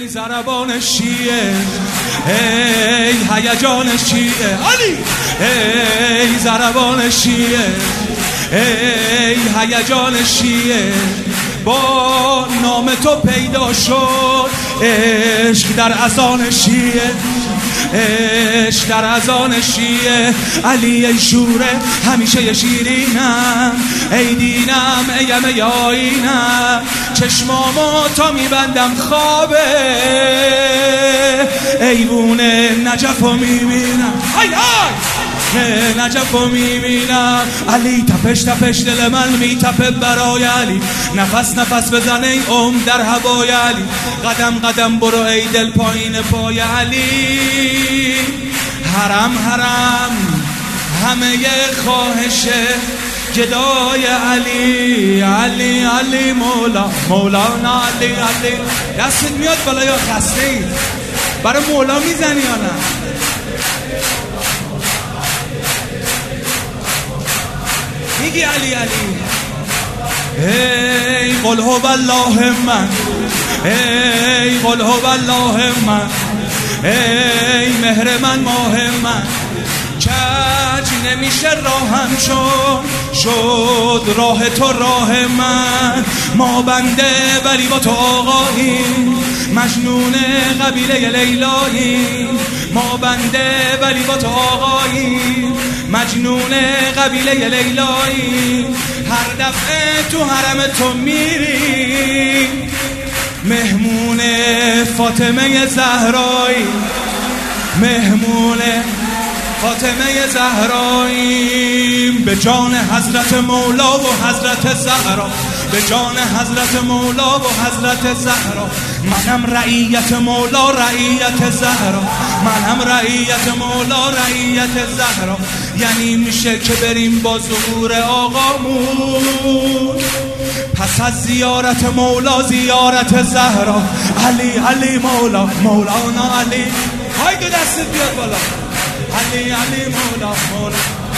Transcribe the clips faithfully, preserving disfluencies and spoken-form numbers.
ای ضربان شیعه، ای هیجان شیعه علی، ای ضربان شیعه، ای هیجان شیعه، با نام تو پیدا شد عشق در اذان شیعه، عشق در اذان شیعه. علی ای شوره همیشه شیرینم، ای دینم ایم ای آینم، چشمامو تا میبندم خوابه، ایوونه نجفو میبینم، ای ای نجفو میبینم. علی تپش تپش دل من میتپه برای علی، نفس نفس بزن ای عمر در هوای علی، قدم قدم برو ای دل پایین پای علی. حرم حرم همه خواهشه گدای علی، علی علی مولا مولانا علی علی. دستت میاد بالا یا خسته ای؟ برای مولا میزنی یا نه؟ میگی علی علی. ای قل هو الله من، ای قل هو الله من، ای مهر من ماه من، کج نمیشه راهم چون شد راه تو راه من. ما بنده ولی با تو آقایی، مجنون قبیله لیلایی، ما بنده ولی با تو آقایی، مجنون قبیله لیلایی. هر دفعه تو حرم تو میری، مهمون فاطمه زهرایی، مهمون فاطمه زهرایی. به جان حضرت مولا و حضرت زهرا، به جان حضرت مولا و حضرت زهرا. منم رعیت مولا رعیت زهرا، منم رعیت مولا رعیت زهرا. یعنی میشه که بریم با ظهور آقامون، پس از زیارت مولا زیارت زهرا. علی علی مولا مولانا علی. های دو دستت بیاد بالا. علی علی مولا مولا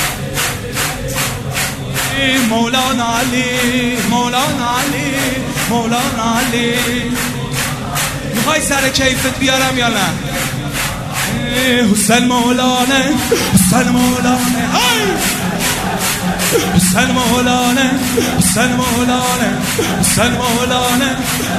مولانا علی مولانا علی مولانا علی. میخوای سر کیفت بیارم یا نه؟ حسین مولانه حسین مولانه حسین مولانه حسین مولانه حسین مولانه.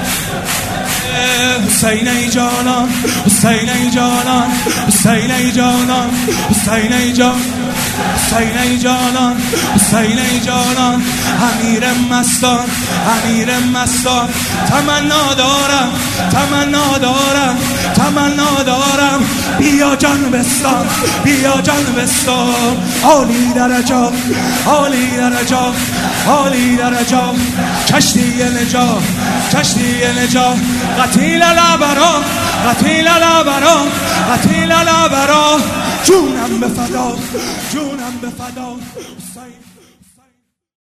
حسین ای جانان حسین ای جانان حسین ای جانان حسین ای جان حسین ای جانان حسین ای جانان. امیر مستان امیر مستان، تمنا دارم تمنا دارم تمنا دارم، بیا جان بستان بیا جان بستان. عالی درجات عالی درجات عالی درجات، کشتی نجات کشتی نجات. قتیل الابرار قتیل الابرار قتیل الابرار، جونم به فدا جونم به فدا.